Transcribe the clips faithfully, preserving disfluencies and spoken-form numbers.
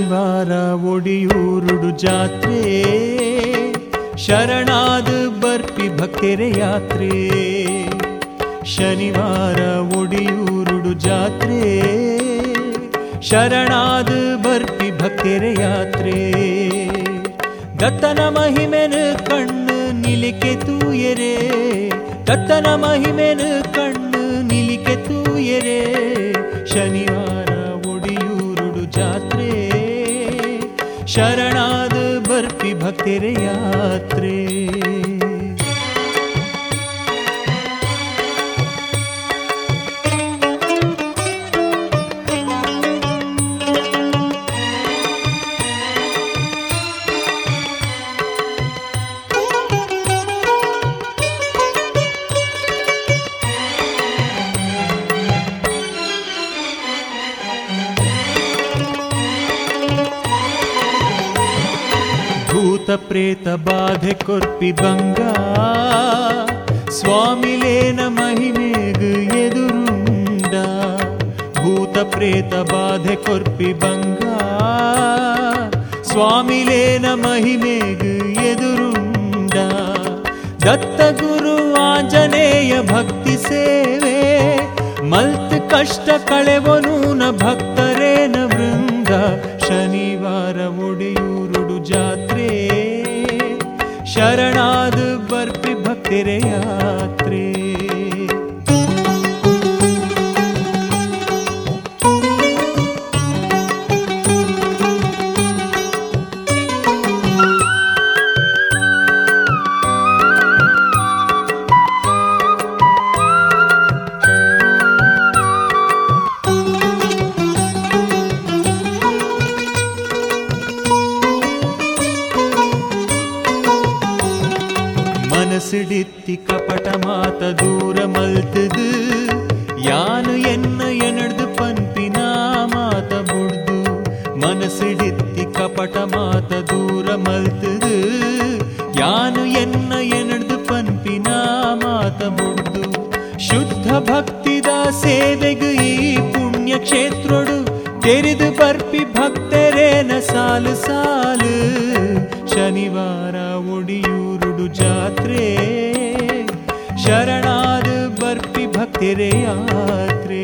ಶನಿವಾರ ಒಡಿಯೂರುಡು ಜಾತ್ರೆ ಶರಣಾದ ಬರ್ಪಿ ಭಕ್ತೆರೆ ಯಾತ್ರೆ. ಶನಿವಾರ ಒಡಿಯೂರುಡು ಜಾತ್ರೆ ಶರಣಾದ ಬರ್ಪಿ ಭಕ್ತೆರೆ ಯಾತ್ರೆ. ದತ್ತನ ಮಹಿಮೆನ ಕಣ್ಣು ನಿಲಿಕೆ ತೂಯರೆ, ದತ್ತನ ಮಹಿಮೆನ ಕಣ್ಣು ನಿಲಿಕೆ ತೂಯರೆ. ಶನಿವಾರ ಒಡಿಯೂರುಡು ಜಾತ್ರೆ ಶರಣಾದ ಬರ್ಪಿ ಭಕ್ತೆರೆ ಯಾತ್ರೆ. ಭೂತ ಪ್ರೇತ ಬಾಧೆ ಕೊರ್ಪಿ ಬಂಗ ಸ್ವಾಮಿಲೇನ ಮಹಿಮೆಗ್ ಎದುರುಂಡ. ಭೂತ ಪ್ರೇತ ಬಾಧೆ ಕೊರ್ಪಿ ಬಂಗ ಸ್ವಾಮಿಲೇನ ಮಹಿಮೆಗ್ ಎದುರುಂಡ. ದತ್ತ ಗುರು ಆಂಜನೇಯ ಭಕ್ತಿ ಸೇವೆ ಮಲ್ತ್ ಕಷ್ಟ ಕಳೆವನೂನ ಭಕ್ತರೇನ ವೃಂದ. ಶನಿವಾರ ಒಡಿಯೂರುಡು ಜಾತ್ರೆ ಶರಣಾದ ಬರ್ಪಿ ಭಕ್ತೆರೆ ಯಾತ್ರೆ. ಮನಸಿಡಿತ್ತಿ ಕಪಟ ಮಾತ ದೂರ ಮಲ್ತದು ಯಾನು ಎನ್ನ ಎನಡ್ದು ಪನ್ಪಿನ ಮಾತ ಬುಡ್ದು. ಮನಸಿಡಿತ್ತಿ ಕಪಟ ಮಾತ ದೂರ ಮಲ್ತದು ಯಾನು ಎನ್ನ ಎನಡ್ದು ಪನ್ಪಿನ ಮಾತ ಬುಡ್ದು. ಶುದ್ಧ ಭಕ್ತಿದ ಸೇವೆಗೆ ಈ ಪುಣ್ಯ ಕ್ಷೇತ್ರೊಡು ತೆರೆದು ಬರ್ಪಿ ಭಕ್ತರೇನ ಸಾಲು ಸಾಲು. ಶನಿವಾರ ಒಡಿಯೂರುಡು ಜಾತ್ರೆ ಶರಣಾದ ಬರ್ಪಿ ಭಕ್ತೆರೆ ಯಾತ್ರೆ.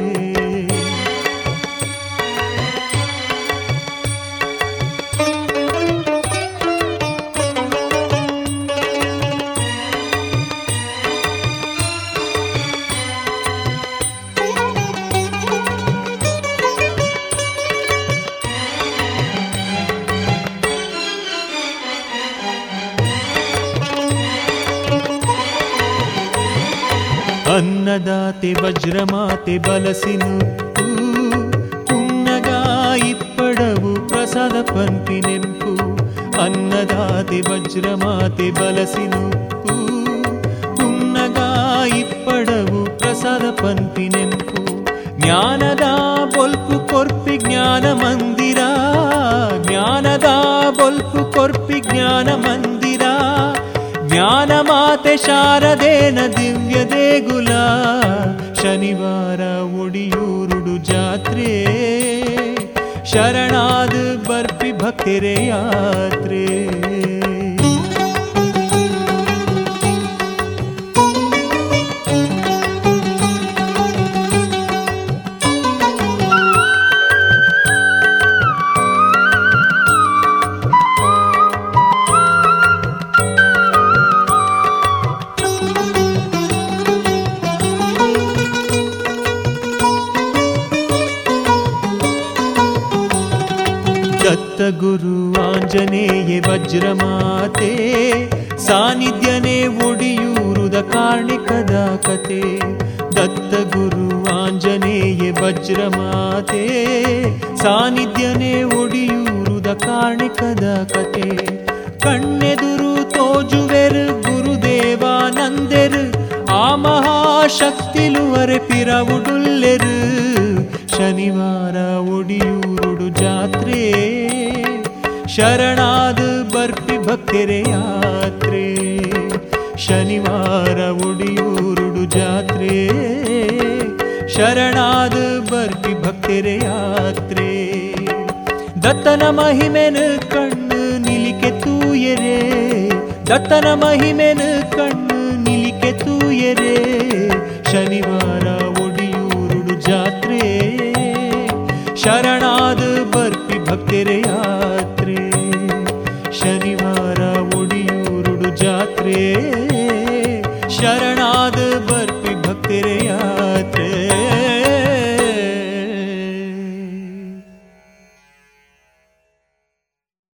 ಅನ್ನದಾತೆ ವಜ್ರಮಾತೆ ಬಲಸಿನುಪ್ಪು ಪುನ್ನಗಾ ಇಪ್ಪಡವು ಪ್ರಸಾದ ಪನ್ಪಿನೆಂಪು. ಅನ್ನದಾತೆ ವಜ್ರಮಾತೆ ಬಲಸಿನುಪ್ಪು ಪುನ್ನಗಾ ಇಪ್ಪಡವು ಪ್ರಸಾದ ಪನ್ಪಿನೆಂಪು. ಜ್ಞಾನದ ಬೊಲ್ಪು ಕೊರ್ಪಿ ಜ್ಞಾನ ಮಂದಿರ, ಜ್ಞಾನದ ಬೊಲ್ಪು ಕೊರ್ಪಿ ಜ್ಞಾನ ಮಂದಿರ. ಜ್ಞಾನ ಮಾತೆ ಶಾರದೇನ ದಿವ್ಯ ದೇಗುಲ. ಶನಿವಾರ ಒಡಿಯೂರುಡು ಜಾತ್ರೆ ಶರಣಾದ ಬರ್ಪಿ ಭಕ್ತೆರೆ ಯಾತ್ರೆ. ದತ್ತ ಗುರು ಆಂಜನೇಯ ವಜ್ರಮಾತೆ ಸಾನ್ನಿಧ್ಯನೇ ಒಡಿಯೂರುದ ಕಾರ್ಣಿಕದ ಕತೆ. ದತ್ತ ಗುರು ಆಂಜನೇಯ ವಜ್ರಮಾತೆ ಸಾನ್ನಿಧ್ಯನೇ ಒಡಿಯೂರುದ ಕಾರ್ಣಿಕದ ಕತೆ. ಕಣ್ಣೆದುರು ತೋಜುವೆರು ಗುರುದೇವಾನಂದೆರು ಆ ಮಹಾಶಕ್ತಿಲುವರೆ ಪಿರವುಡುಲ್ಲೆರು. ಶನಿವಾರ ಒಡಿಯೂರುಡು ಜಾತ್ರೆ ಶರಣಾದ ಬರ್ಪಿ ಭಕ್ತೆರೆ ಯಾತ್ರೆ. ಶನಿವಾರ ಒಡಿಯೂರುಡು ಜಾತ್ರೆ ಶರಣಾದ ಬರ್ಪಿ ಭಕ್ತೆರೆ ಯಾತ್ರೆ. ದತ್ತನ ಮಹಿಮೆನು ಕಣ್ಣು ನಿಲಿಕೆ ತೂಯರೆ ದತ್ತನ ಮಹಿಮೆನು ಕಣ್ಣು ನಿಲಿಕೆ ತೂಯರೆ ಶನಿವಾರ ಒಡಿಯೂರುಡು ಜಾತ್ರೆ ಶರಣಾದ ಬರ್ಪಿ ಭಕ್ತರೆ